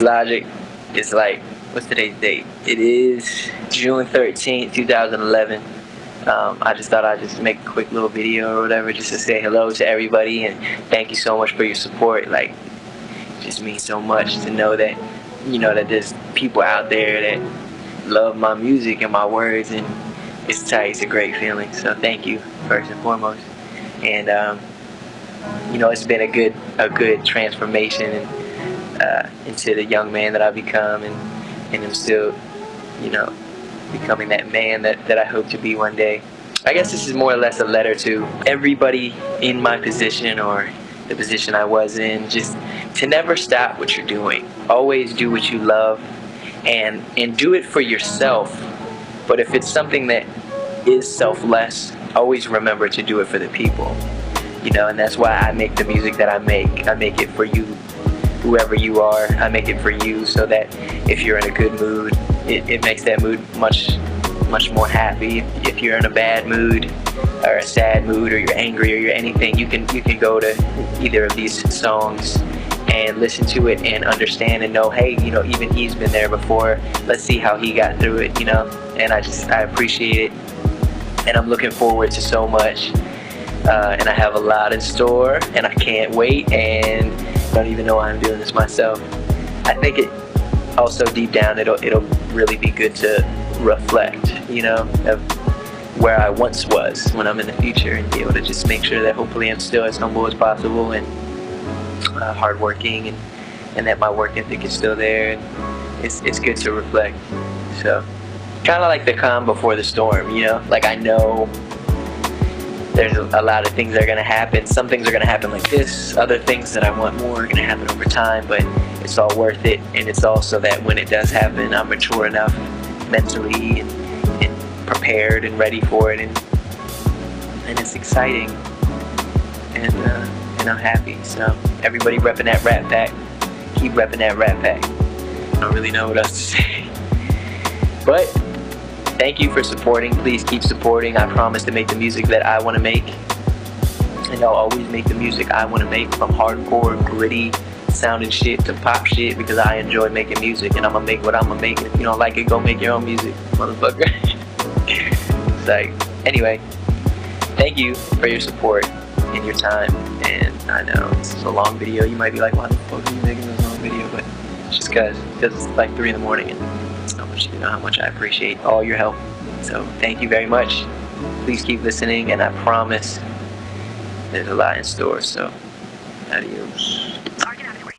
Logic is like, what's today's date? It is June 13th, 2011. I just thought I'd just make a quick little video or whatever just to say hello to everybody and thank you so much for your support. Like, it just means so much to know that, that there's people out there that love my music and my words, and it's tight. It's a great feeling. So thank you, first and foremost. And, it's been a good transformation into the young man that I've become, and I'm still, becoming that man that I hope to be one day. I guess this is more or less a letter to everybody in my position or the position I was in, just to never stop what you're doing. Always do what you love and do it for yourself. But if it's something that is selfless, always remember to do it for the people. And that's why I make the music that I make. I make it for you, whoever you are. I make it for you so that if you're in a good mood, it makes that mood much more happy. If you're in a bad mood or a sad mood or you're angry or you're anything, you can go to either of these songs and listen to it and understand and know, hey, even he's been there before. Let's see how he got through it, and I appreciate it, and I'm looking forward to so much, and I have a lot in store, and I can't wait, and don't even know why I'm doing this myself. I think it also, deep down, it'll really be good to reflect, of where I once was when I'm in the future, and be able to just make sure that hopefully I'm still as humble as possible and hardworking, and that my work ethic is still there, and it's good to reflect. So kind of like the calm before the storm, like I know there's a lot of things that are going to happen. Some things are going to happen like this, other things that I want more are going to happen over time, but it's all worth it. And it's also that when it does happen, I'm mature enough mentally and prepared and ready for it, and it's exciting, and I'm happy. So everybody repping that Rat Pack, keep repping that Rat Pack. I don't really know what else to say, but thank you for supporting. Please keep supporting. I promise to make the music that I want to make, and I'll always make the music I want to make, from hardcore, gritty sounding shit to pop shit, because I enjoy making music, and I'm gonna make what I'm gonna make. And if you don't like it, go make your own music, motherfucker. It's like, anyway, thank you for your support and your time. And I know this is a long video. You might be like, why the fuck are you making this long video? But it's just because it's like 3 in the morning, and you know how much I appreciate all your help. So thank you very much. Please keep listening, and I promise there's a lot in store. So adios.